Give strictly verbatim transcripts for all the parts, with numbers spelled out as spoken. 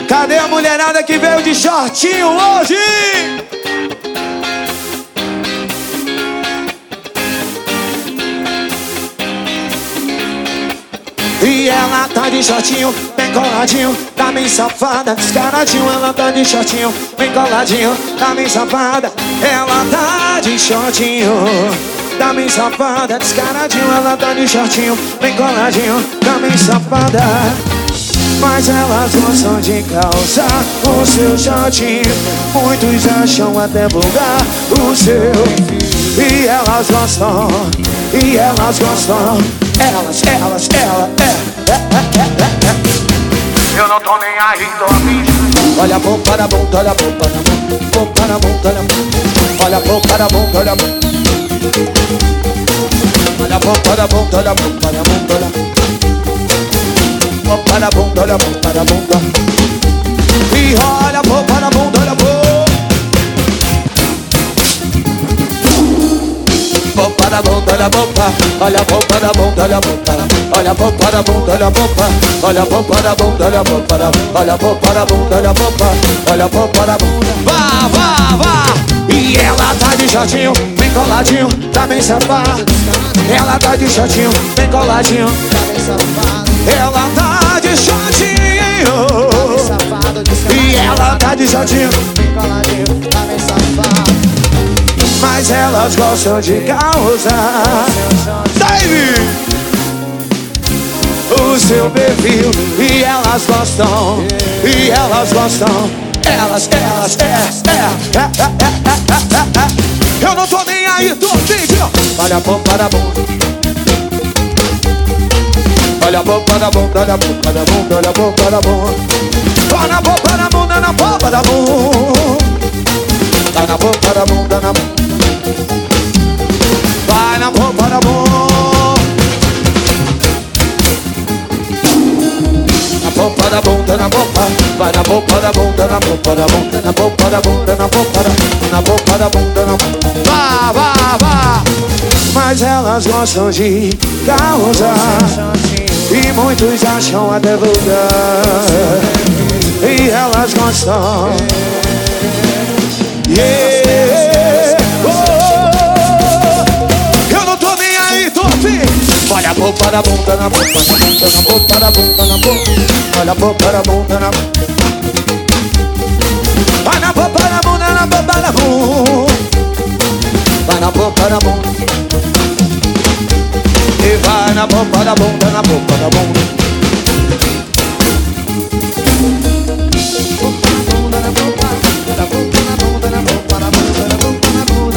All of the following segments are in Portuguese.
Cadê a mulherada que veio de shortinho hoje? E ela tá de shortinho, bem coladinho, tá bem safada, descaradinho. Ela tá de shortinho, bem coladinho, tá bem safada. Ela tá de shortinho, tá bem safada, descaradinho. Ela tá de shortinho, bem coladinho, tá bem safada. Mas elas gostam de calçar o seu shortinho. Muitos acham até vulgar o seu. E elas gostam, e elas gostam. Elas, elas, ela, é, é, é, é, é. Eu não tô nem aí, tô afim. Olha a boca da bunda, olha a boca da bunda, boca da bunda, olha a bunda. Olha a boca da bunda, olha a bunda. Olha a boca da bunda, olha a bunda, olha a bunda, olha a bunda. Boca da bunda, olha a boca da bunda. E olha a boca da bunda, olha a bunda. Boca da bunda, olha a boca. Olha a boca da bunda, olha a boca. Olha a boca da bunda, olha a boca. Olha a boca da bunda, olha a boca. Olha a boca da bunda, olha a boca. Olha a boca da bunda. Vá, vá, vá. E ela tá de shortinho, bem coladinho, tá bem safada. Ela tá de shortinho, bem coladinho, tá bem safada. Ela tá de shortinho, e ela tá de shortinho, bem coladinho, tá bem safada. Mas elas gostam de causar, David, o seu perfil. E elas gostam, e elas gostam. Elas, elas, é, é, é, é, é, é, é. Eu não tô nem aí, tô vídeo. Olha a boca da bunda. Olha a boca da bunda, olha a boca da bunda, olha a boca da bunda. Olha a boca da bunda, na boca da bunda. Tá na boca da bunda, na boca. Vai na boca da bunda. Na boca da bunda, na boca. Vai na boca da bunda, na boca da bunda. Na boca da bunda, na boca da. Na boca da bunda, na boca. Vá, vá, vá. Mas elas gostam de causar. E muitos acham até vulgar. E elas gostam. Yeah. Oh. Eu não tô nem aí, tô afim. Olha a boca da bunda na boca, na boca, na boca da bunda na boca. Olha a boca da bunda na boca. Vai na boca da bunda, na boca da bunda. Vai na boca da bunda. E vai na boca da bunda, na boca da bunda.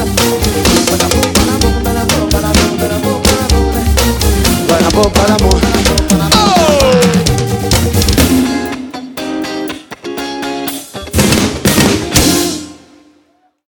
Vai na boca da bunda.